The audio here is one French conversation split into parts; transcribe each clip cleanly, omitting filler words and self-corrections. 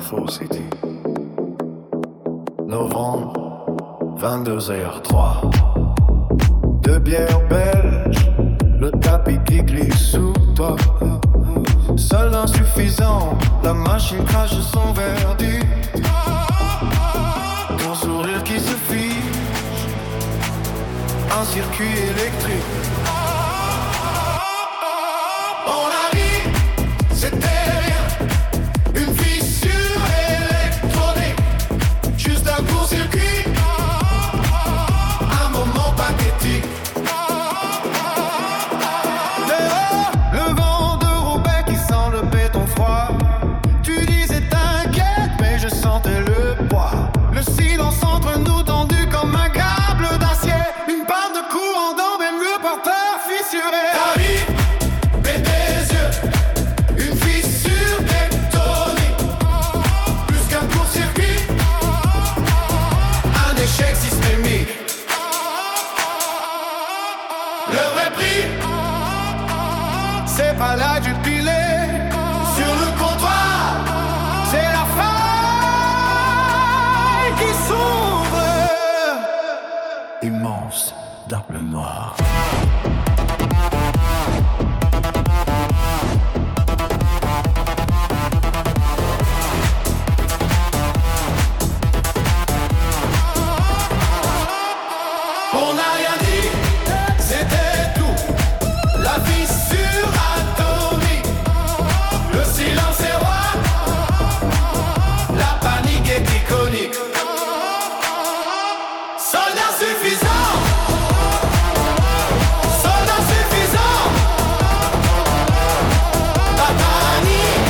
Info City. Novembre, 22h03. Deux bières belges, le tapis qui glisse sous toi. Seul insuffisant, la machine crache son verdict. Ton sourire qui se fiche, un circuit électrique. On arrive, c'était rien, une fissure électronique, juste un court-circuit, un moment pathétique. Dehors, le vent de Roubaix qui sent le béton froid. Tu disais t'inquiète, mais je sentais le poids. Le silence entre nous tendu comme un câble d'acier. Une panne de courant dans même le porteur fissuré. T'arrives, mais tes yeux, une fissure tectonique, plus qu'un court-circuit, un échec systémique. Le vrai prix, c'est pas là du pilet sur le comptoir, c'est la faille qui s'ouvre. Immense dans le noir. On n'a rien dit, c'était tout. La fissure atomique, le silence est roi, la panique est iconique. Soldat suffisant, soldat suffisant, la panique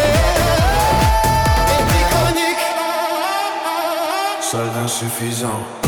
est iconique. Soldat suffisant.